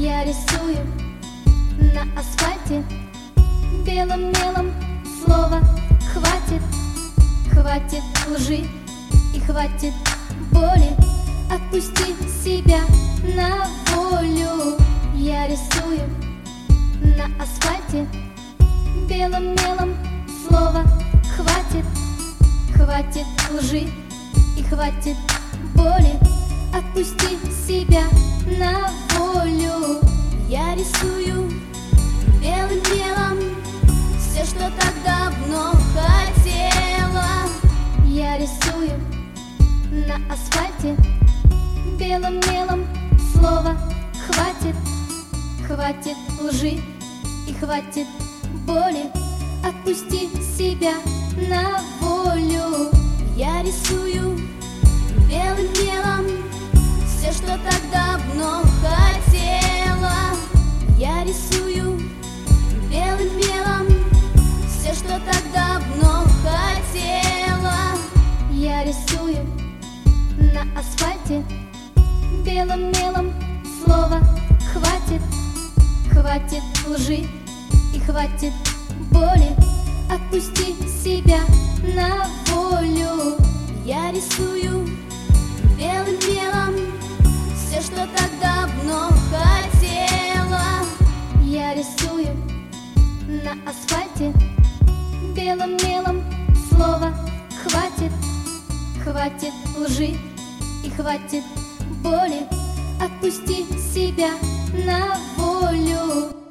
Я рисую на асфальте белым мелом. Слово хватит, хватит лжи и хватит боли. Отпусти себя на волю. Я рисую на асфальте белым мелом. Слово хватит, хватит лжи и хватит боли. Отпусти себя на волю. Я рисую белым мелом все, что так давно хотела. Я рисую на асфальте белым мелом. Слово хватит, хватит лжи и хватит боли. Отпусти себя на волю. Я рисую белым мелом все, что так давно хотела. Я рисую белым мелом все, что так давно хотела. Я рисую на асфальте белым мелом. Слово хватит, хватит лжи и хватит боли. Отпусти себя на волю. Я рисую белым мелом все, что так давно хотела. Я рисую на асфальте белым мелом. Слово хватит, хватит лжи и хватит боли. Отпусти себя на волю.